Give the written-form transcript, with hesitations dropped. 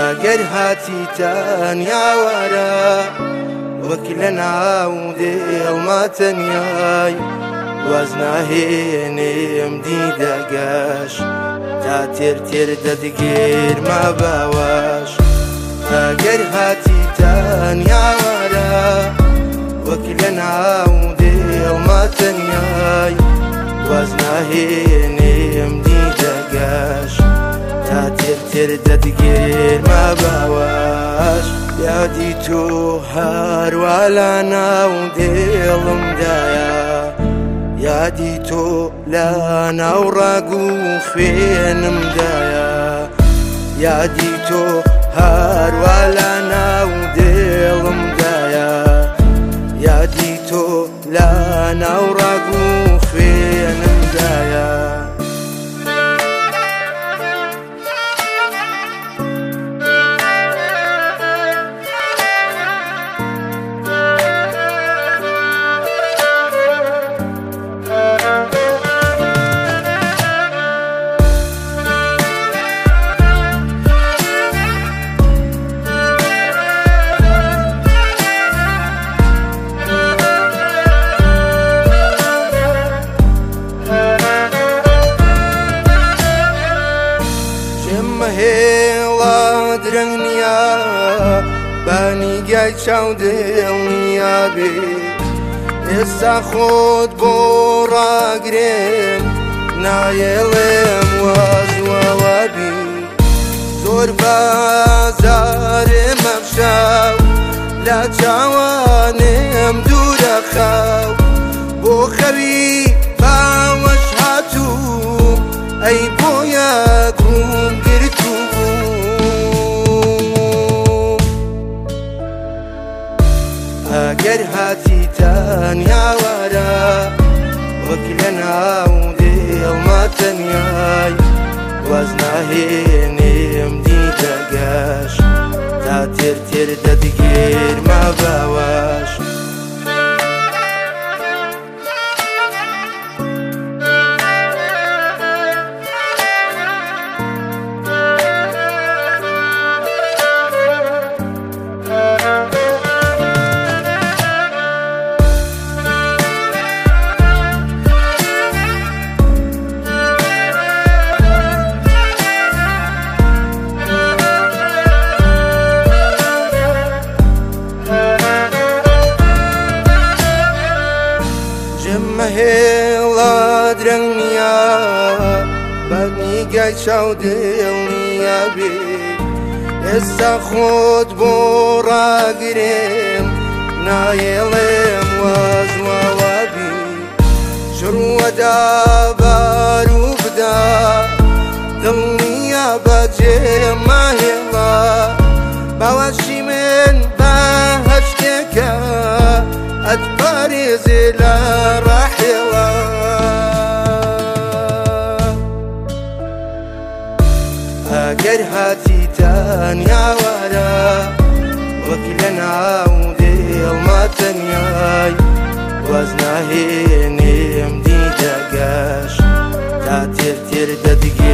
ئەگەر هاتیتان یاوارە وەک لە ناو دێڵما تەنیای واز ناهێنێم دیدەگەش تا تێر دەدگێرما باوەش ئەگەر هاتیتان یاوارە وەک لە ناو دێڵما تەنیای واز ناهێنێم دیدەگەش تا تێر دەدگێرما باوەش یادی تۆ هەروە لە ناو دێڵمدایە یادی تۆ لە ناو ڕاگ و خوێنمدایە یادی تۆ هەروە لە ناو دێڵمدایە یادی تۆ لە ناو ڕاگ و خوێنمدایە هێڵا درەنگ نییە بانیگای چاو دڵ نییە بێ ئێستا خۆت بۆ ڕاگرێم نایەڵێم وازوەوە بی زۆر بازارێ مەفشاو لە چاوانێم دوورە خاو بۆ خەوی باوەش هاتوو ئەی بۆ یەکوم ئەگەر هاتیتان یاوارە وەک لە ناو دێڵما تەنیای واز ناهێنێم دیدەگەش تا تێر دەدگێرما باوەش هێڵا درەنگ نییە بانیگای چاو دڵ نییە بێ ئێستا خۆت بۆ ڕاگرێم نایەڵێم وازوەوە بی شڕوەدا بارو بدا دڵ نییە بەجێما هێڵا باوەشی من بە هەشتێکە ئەتپارێزێ لە ڕاحێڵە ئەگەر هاتیتان یاوارە وەک لە ناو دێڵما تەنیای واز ناهێنێم دیدەگەش تا تێر دەدگێ